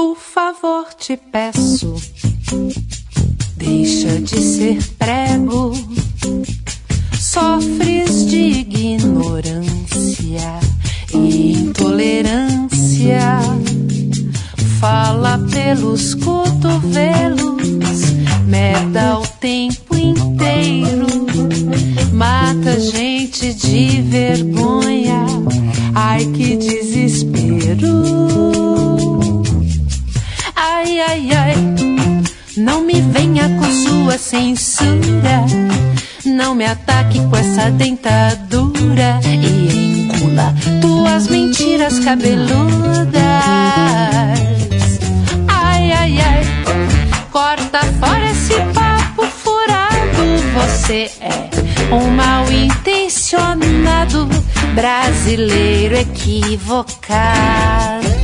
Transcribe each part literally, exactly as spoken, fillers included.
Por favor, te peço, deixa de ser prego. Sofres de ignorância e intolerância. Fala pelos cotovelos, merda o tempo inteiro. Mata gente de vergonha, ai que desespero. Ai, ai, ai, não me venha com sua censura. Não me ataque com essa dentadura e engula tuas mentiras cabeludas. Ai, ai, ai, corta fora esse papo furado. Você é um mal intencionado brasileiro equivocado.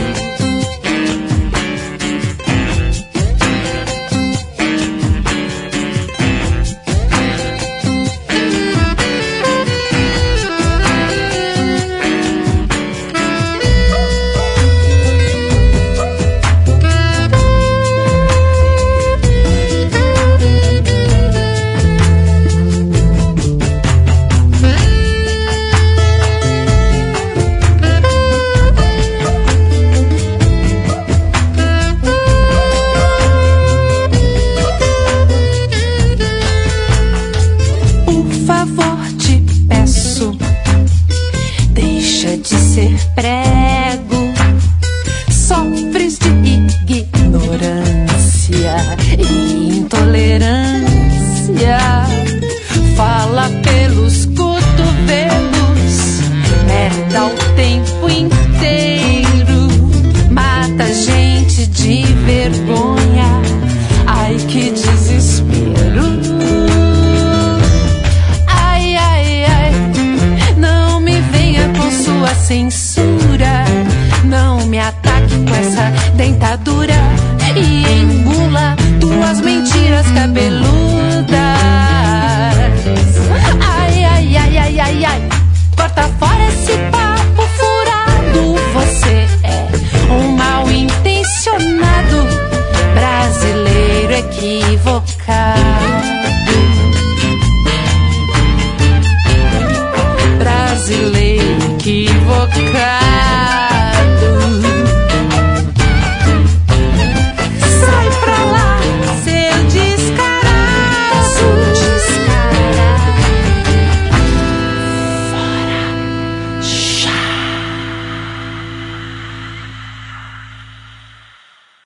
Prego, sofres de ignorância e intolerância. Fala pelos cotovelos, merda o tempo inteiro. Mata gente de vergonha, ai que desespero. Ai, ai, ai, não me venha com sua censura. Não me ataque com essa dentadura e engula tuas mentiras cabeludas. Ai, ai, ai, ai, ai, ai, corta fora esse